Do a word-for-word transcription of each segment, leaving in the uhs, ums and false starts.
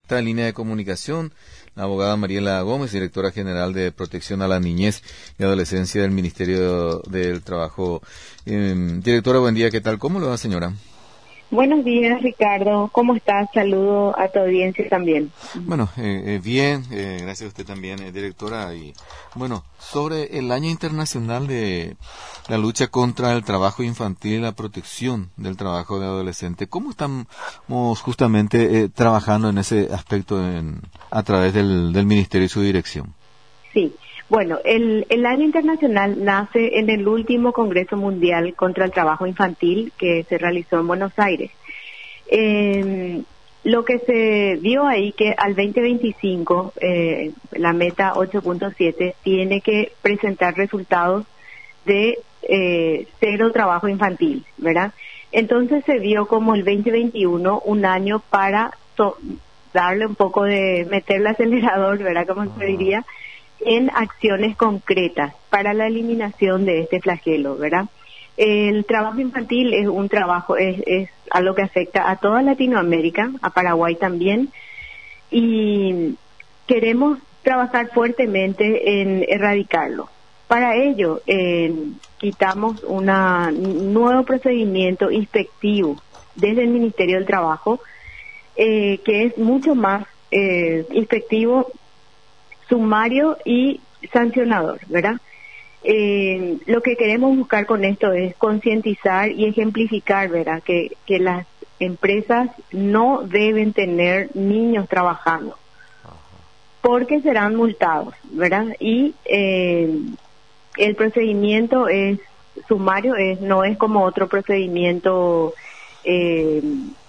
está en línea de comunicación la abogada Mariela Gómez, directora general de Protección a la Niñez y Adolescencia del Ministerio del Trabajo. Eh, directora, buen día, ¿qué tal? ¿Cómo le va, señora? Buenos días, Ricardo. ¿Cómo estás? Saludo a tu audiencia también. Bueno, eh, eh, bien, eh, gracias a usted también, eh, directora. Y bueno, sobre el Año Internacional de la lucha contra el trabajo infantil y la protección del trabajo de adolescentes, ¿cómo estamos justamente eh, trabajando en ese aspecto en, a través del, del Ministerio y su dirección? Sí. Bueno, el, el Año Internacional nace en el último Congreso Mundial contra el Trabajo Infantil que se realizó en Buenos Aires. Eh, lo que se vio ahí que al veinte veinticinco, eh, la meta ocho punto siete tiene que presentar resultados de eh, cero trabajo infantil, ¿verdad? Entonces se vio como el veinte veintiuno un año para to- darle un poco de, meter el acelerador, ¿verdad? Como se diría, en acciones concretas para la eliminación de este flagelo, ¿verdad? El trabajo infantil es un trabajo, es, es algo que afecta a toda Latinoamérica, a Paraguay también, y queremos trabajar fuertemente en erradicarlo. Para ello, eh, quitamos una, un nuevo procedimiento inspectivo desde el Ministerio del Trabajo, eh, que es mucho más eh, inspectivo, sumario y sancionador, ¿verdad? Eh, lo que queremos buscar con esto es concientizar y ejemplificar, ¿verdad? Que, que las empresas no deben tener niños trabajando, porque serán multados, ¿verdad? Y eh, el procedimiento es sumario, es no es como otro procedimiento eh,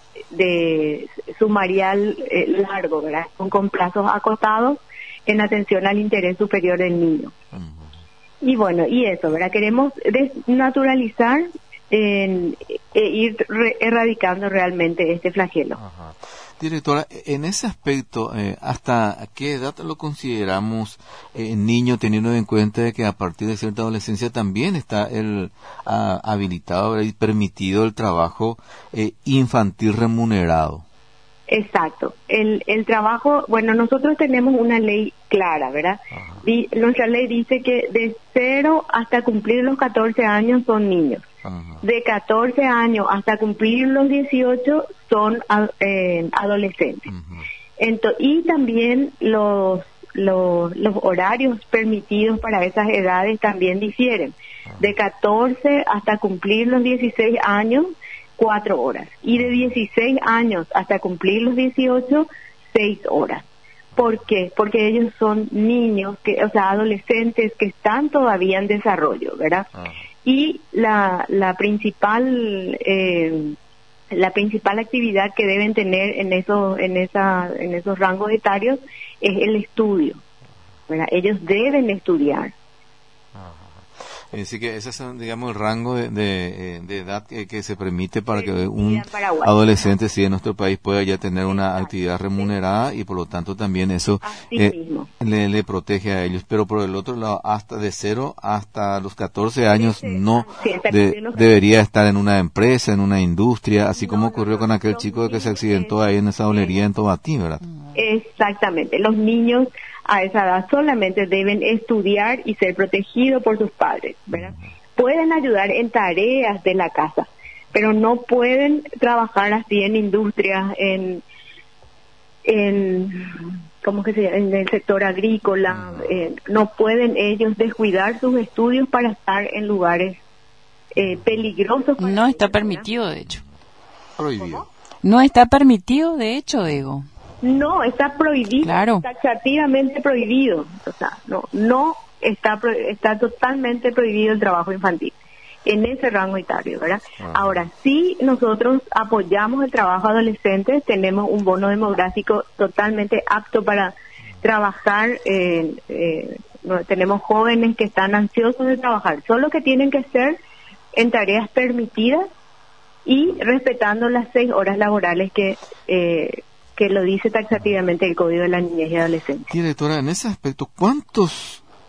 de sumarial eh, largo, ¿verdad? Con, con plazos acotados en atención al interés superior del niño. Uh-huh. Y bueno, y eso, ¿verdad? Queremos desnaturalizar, eh, e ir re- erradicando realmente este flagelo. Uh-huh. Directora, en ese aspecto, eh, ¿hasta qué edad lo consideramos eh, niño, teniendo en cuenta de que a partir de cierta adolescencia también está el a, habilitado y permitido el trabajo eh, infantil remunerado? Exacto. El, el trabajo, bueno, nosotros tenemos una ley clara, ¿verdad? Di, nuestra ley dice que de cero hasta cumplir los catorce años son niños. Ajá. De catorce años hasta cumplir los dieciocho son eh, adolescentes. Ento, y también los, los, los horarios permitidos para esas edades también difieren. Ajá. De catorce hasta cumplir los dieciséis años, cuatro horas, y de dieciséis años hasta cumplir los dieciocho, seis horas. ¿Por qué? Porque ellos son niños, que, o sea, adolescentes que están todavía en desarrollo, ¿verdad? Uh-huh. Y la, la principal, eh, la principal actividad que deben tener en esos, en esa, en esos rangos etarios es el estudio, ¿verdad? Ellos deben estudiar. Así que ese es, digamos, el rango de, de, de edad que, que se permite para que un adolescente, sí, en nuestro país pueda ya tener una actividad remunerada y por lo tanto también eso eh, le, le protege a ellos. Pero por el otro lado, hasta de cero hasta los catorce años no de, debería estar en una empresa, en una industria, así como ocurrió con aquel chico que se accidentó ahí en esa olería en Tobatí, ¿verdad? Exactamente. Los niños a esa edad solamente deben estudiar y ser protegidos por sus padres, ¿verdad? Pueden ayudar en tareas de la casa, pero no pueden trabajar así en industrias, en, en ¿cómo que se llama? En el sector agrícola. Eh, no pueden ellos descuidar sus estudios para estar en lugares eh, peligrosos. Para no está ellos, permitido, ¿verdad? De hecho. Prohibido. No está permitido, de hecho, digo. No, está prohibido, claro. Taxativamente prohibido. O sea, no, no está pro, está totalmente prohibido el trabajo infantil en ese rango etario, ¿verdad? Uh-huh. Ahora, sí, nosotros apoyamos el trabajo adolescente, tenemos un bono demográfico totalmente apto para trabajar, eh, eh, no, tenemos jóvenes que están ansiosos de trabajar, solo que tienen que ser en tareas permitidas y respetando las seis horas laborales que eh, que lo dice taxativamente el Código de la Niñez y Adolescencia. Directora, en ese aspecto, ¿cuántos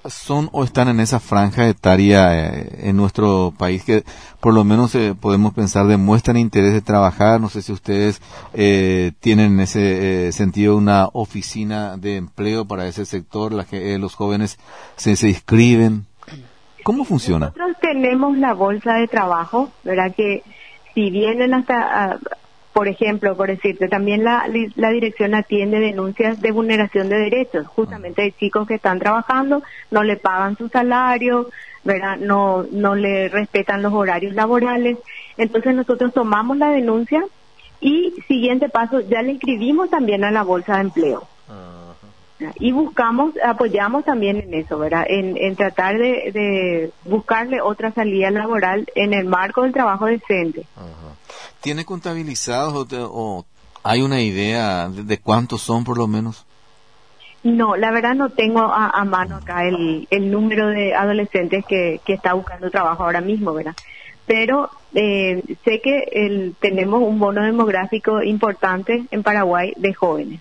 son o están en esa franja etaria eh, en nuestro país que por lo menos eh, podemos pensar demuestran interés de trabajar? No sé si ustedes eh, tienen en ese eh, sentido una oficina de empleo para ese sector, la que eh, los jóvenes se, se inscriben. ¿Cómo funciona? Nosotros tenemos la bolsa de trabajo, ¿verdad? Que si vienen hasta... Uh, por ejemplo, por decirte, también la, la dirección atiende denuncias de vulneración de derechos, justamente de chicos que están trabajando, no le pagan su salario, ¿verdad? No, no le respetan los horarios laborales. Entonces nosotros tomamos la denuncia y siguiente paso, ya le inscribimos también a la bolsa de empleo. Uh-huh. Y buscamos, apoyamos también en eso, ¿verdad? En, en tratar de, de buscarle otra salida laboral en el marco del trabajo decente. Uh-huh. ¿Tiene contabilizados o, te, o hay una idea de, de cuántos son por lo menos? No, la verdad no tengo a, a mano acá el, el número de adolescentes que, que está buscando trabajo ahora mismo, ¿verdad? Pero eh, sé que el, tenemos un bono demográfico importante en Paraguay de jóvenes.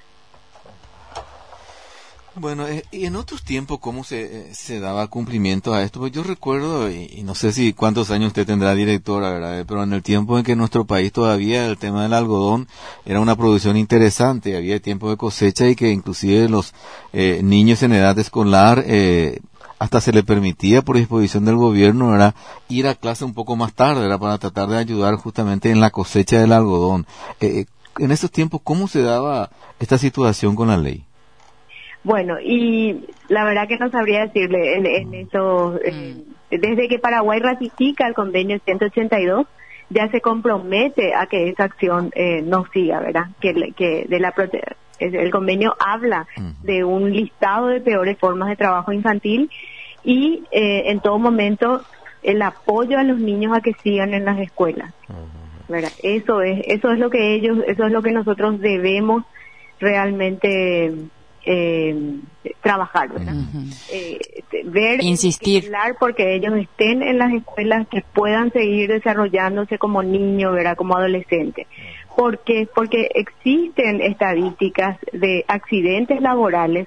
Bueno, eh, y en otros tiempos, ¿cómo se, eh, se daba cumplimiento a esto? Pues yo recuerdo, y, y no sé si cuántos años usted tendrá, directora, ¿verdad? Pero en el tiempo en que en nuestro país todavía el tema del algodón era una producción interesante, había tiempo de cosecha y que inclusive los eh, niños en edad escolar eh, hasta se le permitía por disposición del gobierno, ¿verdad?, ir a clase un poco más tarde, ¿verdad?, para tratar de ayudar justamente en la cosecha del algodón. Eh, en esos tiempos, ¿cómo se daba esta situación con la ley? Bueno, y la verdad que no sabría decirle en, en eso, eh, desde que Paraguay ratifica el convenio ciento ochenta y dos, ya se compromete a que esa acción eh, no siga, ¿verdad? Que, que de la prote- el convenio habla de un listado de peores formas de trabajo infantil y eh, en todo momento el apoyo a los niños a que sigan en las escuelas, ¿verdad? Eso es, eso es lo que ellos, eso es lo que nosotros debemos realmente Eh, trabajar, ¿verdad? Uh-huh. Eh, ver, insistir, hablar porque ellos estén en las escuelas, que puedan seguir desarrollándose como niños, ¿verdad?, como adolescentes. ¿Por qué? Porque existen estadísticas de accidentes laborales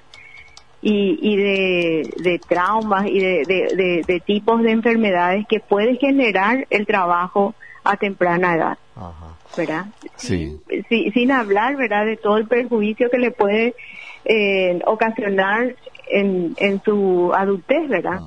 y, y de, de traumas y de, de, de, de tipos de enfermedades que puede generar el trabajo a temprana edad. Uh-huh. ¿Verdad? Sí. Sin, sin hablar, ¿verdad?, de todo el perjuicio que le puede eh, ocasionar en, en su adultez, ¿verdad?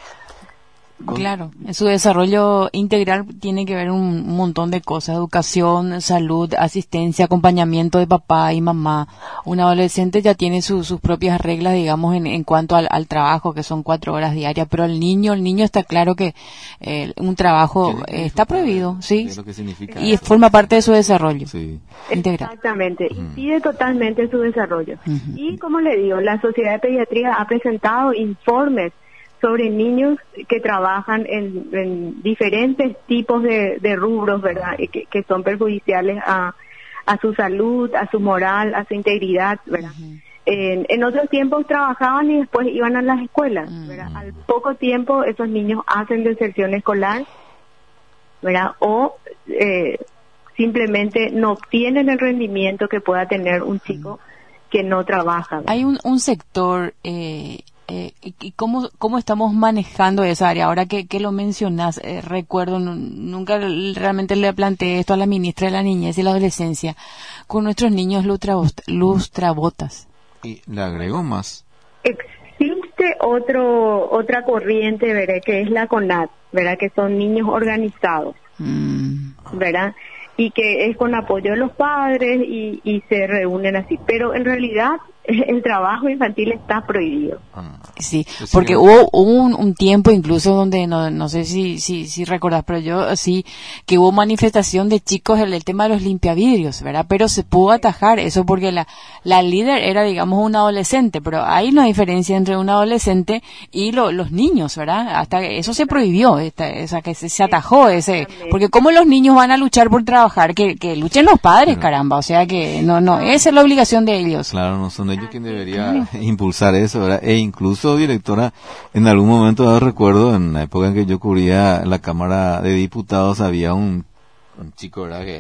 Ajá. Claro, en su desarrollo integral tiene que ver un montón de cosas: educación, salud, asistencia, acompañamiento de papá y mamá. Un adolescente ya tiene su, sus propias reglas, digamos, en, en cuanto al, al trabajo, que son cuatro horas diarias, pero el niño, el niño está claro que eh, un trabajo eh, está prohibido, ¿sí? Lo que significa y forma parte de su desarrollo sí. integral. Exactamente, impide totalmente su desarrollo. Uh-huh. Y como le digo, la Sociedad de Pediatría ha presentado informes sobre niños que trabajan en, en diferentes tipos de, de rubros, ¿verdad?, y que, que son perjudiciales a, a su salud, a su moral, a su integridad, ¿verdad? Uh-huh. En, en otros tiempos trabajaban y después iban a las escuelas, ¿verdad? Uh-huh. Al poco tiempo esos niños hacen deserción escolar, ¿verdad? O eh, simplemente no obtienen el rendimiento que pueda tener un chico uh-huh. que no trabaja, ¿verdad? Hay un, un sector... Eh... Eh, ¿Y cómo, cómo estamos manejando esa área? Ahora que, que lo mencionas, eh, recuerdo, nunca realmente le planteé esto a la ministra de la Niñez y la Adolescencia, con nuestros niños lustrabotas. Y le agrego más. Existe otro otra corriente, ¿verdad?, que es la CONAD, ¿verdad?, que son niños organizados, mm. ¿verdad?, y que es con apoyo de los padres y, y se reúnen así, pero en realidad el trabajo infantil está prohibido. Sí, porque hubo, hubo un, un tiempo incluso donde, no no sé si si si recordás, pero yo sí, que hubo manifestación de chicos en el tema de los limpiavidrios, ¿verdad? Pero se pudo atajar eso porque la la líder era, digamos, un adolescente, pero hay una diferencia entre un adolescente y lo, los niños, ¿verdad? Hasta que eso se prohibió, esta, esa que se, se atajó ese, porque cómo los niños van a luchar por trabajar, que que luchen los padres, claro. Caramba, o sea que no no, esa es la obligación de ellos. Claro, no son ellos quien debería impulsar eso, ¿verdad? E incluso, directora, en algún momento dado recuerdo, en la época en que yo cubría la Cámara de Diputados, había un, un chico, ¿verdad?, que era mm.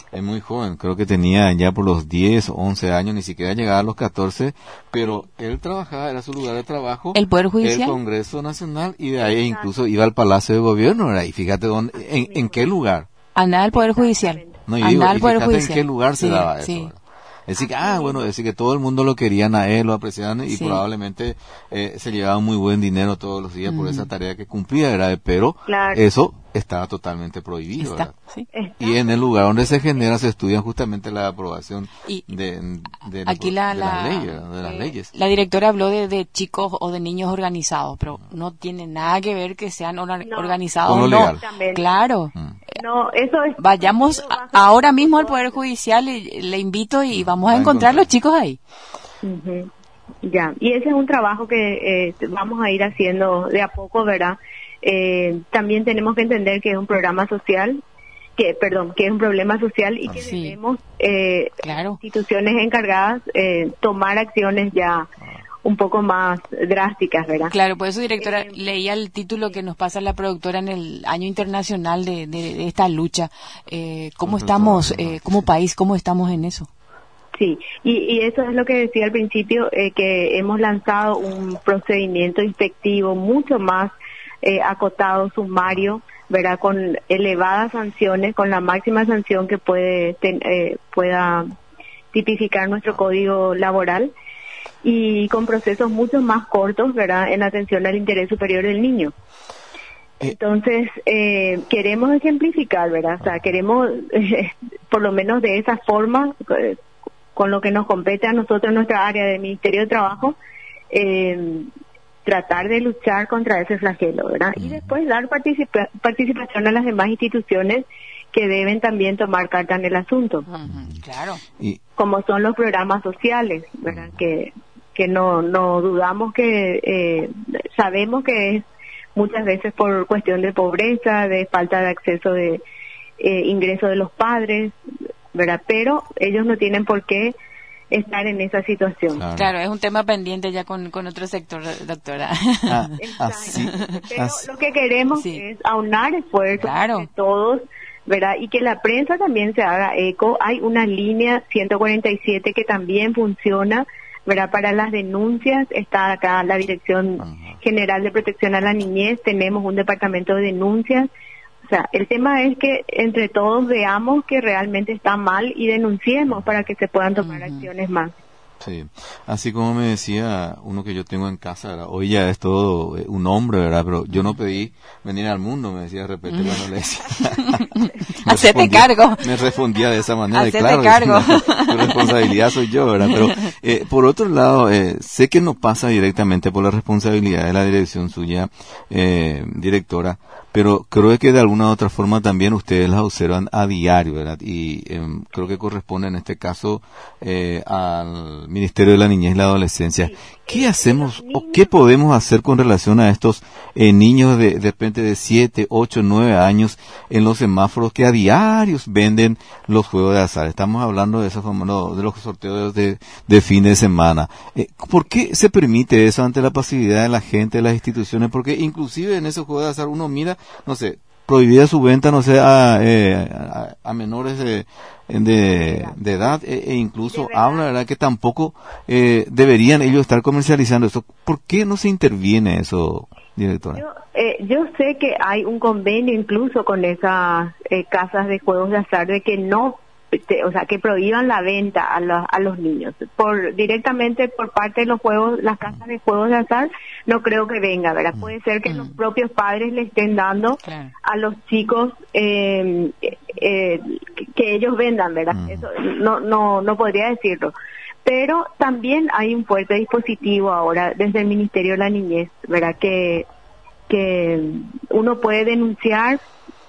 Es muy joven, creo que tenía ya por los diez o once años, ni siquiera llegaba a los catorce, pero él trabajaba, era su lugar de trabajo. ¿El Poder Judicial? El Congreso Nacional, y de ahí incluso iba al Palacio de Gobierno, ¿verdad? Y fíjate dónde, en, en qué lugar. Andaba al Poder Judicial. No, y digo, Andaba al y Poder fíjate Judicial. en qué lugar se Sí, daba eso, sí. ¿verdad? Es decir, que, ah, bueno, es decir que todo el mundo lo querían a él, lo apreciaban y Sí. probablemente eh, se llevaba muy buen dinero todos los días Mm. por esa tarea que cumplía, ¿verdad? Pero Claro. eso estaba totalmente prohibido, Está, ¿verdad? sí. Y en el lugar donde se genera se estudia justamente la aprobación Y de, de, aquí la, de la, las leyes, ¿verdad? de las eh, leyes. la directora habló de, de chicos o de niños organizados, pero no tiene nada que ver que sean or- No. organizados Con o lo no. legal. Exactamente. Claro. Mm. No, eso es... Vayamos a- ahora mismo al Poder Judicial y le invito y vamos a Va a encontrar encontrar. los chicos ahí. Ujú. Ya, y ese es un trabajo que eh, vamos a ir haciendo de a poco, ¿verdad? Eh, también tenemos que entender que es un programa social, que, perdón, que es un problema social y que Sí. debemos, eh, Claro. instituciones encargadas, eh, tomar acciones ya un poco más drásticas, ¿verdad? Claro, por eso, directora, Eh, leía el título que nos pasa la productora en el año internacional de, de, de esta lucha. Eh, ¿Cómo Contra el estamos, trabajo, eh, como sí. país, cómo estamos en eso? Sí, y, y eso es lo que decía al principio, eh, que hemos lanzado un procedimiento inspectivo mucho más eh, acotado, sumario, ¿verdad? Con elevadas sanciones, con la máxima sanción que puede ten- eh, pueda tipificar nuestro código laboral, y con procesos mucho más cortos, ¿verdad? En atención al interés superior del niño. Eh, Entonces, eh, queremos ejemplificar, ¿verdad? O sea, queremos, eh, por lo menos de esa forma, eh, con lo que nos compete a nosotros en nuestra área del Ministerio de Trabajo, eh, tratar de luchar contra ese flagelo, ¿verdad? Y después dar participa- participación a las demás instituciones que deben también tomar carta en el asunto, Ujú, claro. Y, como son los programas sociales, ¿verdad? Que, que no, no dudamos que, eh, sabemos que es muchas veces por cuestión de pobreza, de falta de acceso de eh, ingreso de los padres, ¿verdad? Pero ellos no tienen por qué estar en esa situación. claro. Claro, es un tema pendiente ya con, con otro sector, doctora. Ah, Exacto. así, Pero así. lo que queremos Sí. es aunar esfuerzos Claro. de todos, ¿verdad? Y que la prensa también se haga eco. Hay una línea ciento cuarenta y siete que también funciona, ¿verdad? Para las denuncias está acá la Dirección Ajá. General de Protección a la Niñez, tenemos un departamento de denuncias. O sea, el tema es que entre todos veamos que realmente está mal y denunciemos para que se puedan tomar Ujú. acciones más. Sí, así como me decía uno que yo tengo en casa, ¿verdad? Hoy ya es todo eh, un hombre, ¿verdad? Pero yo no pedí venir al mundo, me decía de repente cuando le decía. Me Hacete respondía- cargo. Me respondía de esa manera, y Hacete claro, cargo. tu responsabilidad soy yo, ¿verdad? Pero eh, por otro lado, eh, sé que no pasa directamente por la responsabilidad de la dirección suya, eh, directora, pero creo que de alguna u otra forma también ustedes las observan a diario, ¿verdad? Y eh, creo que corresponde en este caso eh, al Ministerio de la Niñez y la Adolescencia. ¿Qué hacemos o qué podemos hacer con relación a estos eh, niños de, de repente de siete, ocho, nueve años en los semáforos que a diarios venden los juegos de azar? Estamos hablando de esos famosos, de los sorteos de, de fin de semana. Eh, ¿Por qué se permite eso ante la pasividad de la gente, de las instituciones? Porque inclusive en esos juegos de azar uno mira, no sé, prohibida su venta, no sé, a, eh, a, a menores de, de, de edad, e, e incluso De verdad. habla, ¿verdad?, que tampoco eh, deberían ellos estar comercializando eso. ¿Por qué no se interviene eso, directora? Yo, eh, yo sé que hay un convenio incluso con esas eh, casas de juegos de azar de que no, te- o sea, que prohíban la venta a, la- a los niños. Por directamente por parte de los juegos, las casas de juegos de azar, no creo que venga, ¿verdad? Puede ser que Mm. los propios padres le estén dando Claro. a los chicos eh, eh, que, que ellos vendan, ¿verdad? Mm. Eso no, no, no podría decirlo. Pero también hay un fuerte dispositivo ahora desde el Ministerio de la Niñez, ¿verdad? Que, que uno puede denunciar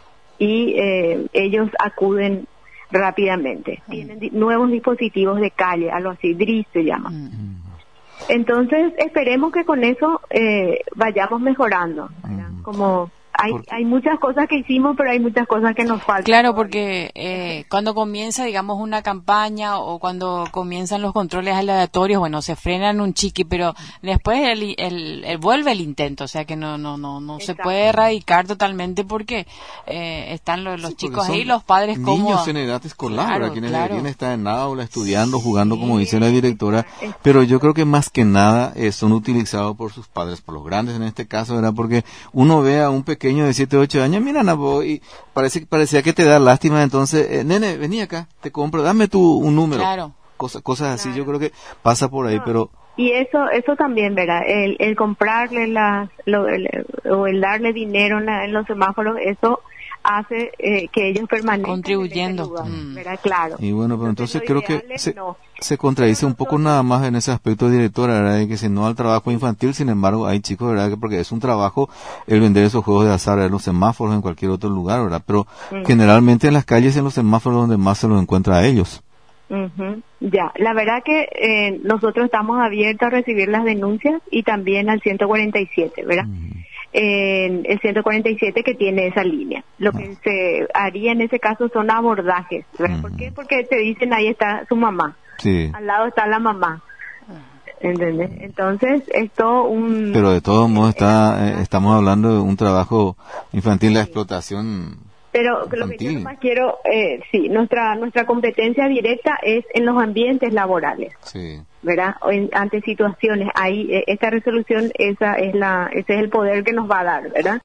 y eh, ellos acuden rápidamente. Tienen di- nuevos dispositivos de calle, algo así, D R I se llama. Mm. Entonces, esperemos que con eso eh, vayamos mejorando, ¿verdad? Mm. Como Hay, hay muchas cosas que hicimos, pero hay muchas cosas que nos faltan. Claro, porque eh, cuando comienza, digamos, una campaña o cuando comienzan los controles aleatorios, bueno, se frenan un chiqui, pero después el, el, el vuelve el intento, o sea que no no no no se puede erradicar totalmente porque eh, están los, los sí, chicos ahí, los padres como... Niños en edad escolar, claro, quienes claro. deberían estar en aula, estudiando, jugando, sí, como dice la directora, pero yo creo que más que nada eh, son utilizados por sus padres, por los grandes en este caso, ¿verdad? Porque uno ve a un pequeño de siete, ocho años, mira, Nabo, y parece, parecía que te da lástima, entonces, eh, nene, vení acá, te compro, dame tu un número. Claro. Cosa, cosas así, claro. yo creo que pasa por ahí, no. pero... Y eso eso también, ¿verdad? El, el comprarle las, lo, el, o el darle dinero en, la, en los semáforos, eso hace eh, que ellos permanezcan contribuyendo, en ese lugar, ¿verdad? Claro. Y bueno, pero entonces, entonces creo que se, no. se contradice un poco nada más en ese aspecto, directora, ¿verdad? De que si no al trabajo infantil, sin embargo, hay chicos, ¿verdad? Que porque es un trabajo el vender esos juegos de azar en los semáforos, en cualquier otro lugar, ¿verdad? Pero mm. generalmente en las calles, en los semáforos, donde más se los encuentra a ellos. Uh-huh. Ya, la verdad que eh, nosotros estamos abiertos a recibir las denuncias y también al ciento cuarenta y siete, ¿verdad? Uh-huh. Eh, el ciento cuarenta y siete que tiene esa línea. Lo uh-huh. que se haría en ese caso son abordajes, ¿verdad? Uh-huh. ¿Por qué? Porque te dicen ahí está su mamá, sí. al lado está la mamá. ¿Entendés? Entonces, esto un... Pero de todos modos está, eh, estamos hablando de un trabajo infantil, sí. la explotación Pero infantil. Lo que yo más quiero, eh, sí, nuestra nuestra competencia directa es en los ambientes laborales, sí. ¿verdad? O en, ante situaciones, ahí eh, esta resolución, esa es la, ese es el poder que nos va a dar, ¿verdad?